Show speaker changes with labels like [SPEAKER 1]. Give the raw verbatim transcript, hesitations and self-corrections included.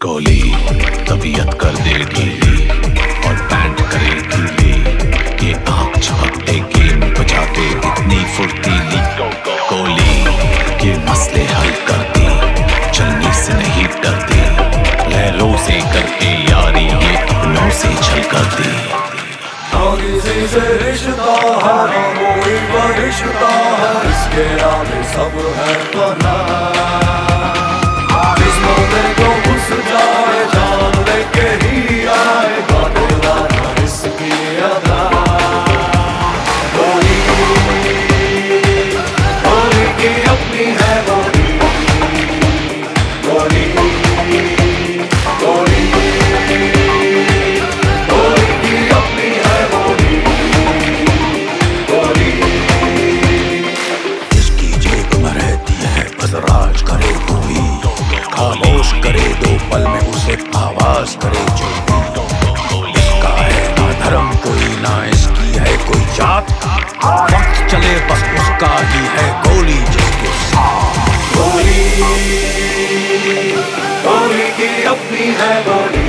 [SPEAKER 1] गोली तबीयत कर दे ढीली और पैंट करे गीली, ये आँख झपकते गेम बजाते इतनी फुर्तीली। गोली ये मसले हल करती, चलने से नहीं डरती, लहरों से करके यारी ये अपनों से छल करती।
[SPEAKER 2] ना किसी से रिश्ता है ना कोई फरिश्ता है, इसके आगे सब है फना। किस्मत को घुस जाए जान लेके ही आए, बातें इसकी अदा। गोली गोली की अपनी है गोली, गोली गोली गोली की अपनी है गोली, गोली।
[SPEAKER 3] जिसकी जेब में रहती है बदराज करे गोली, खामोश करे दो पल में उसे आवाज करे जो भी। इसका है ना धर्म कोई, ना इसकी है कोई जात, वक्त चले बस उसका ही है गोली जिसके साथ।
[SPEAKER 2] गोली गोली की अपनी है गोली।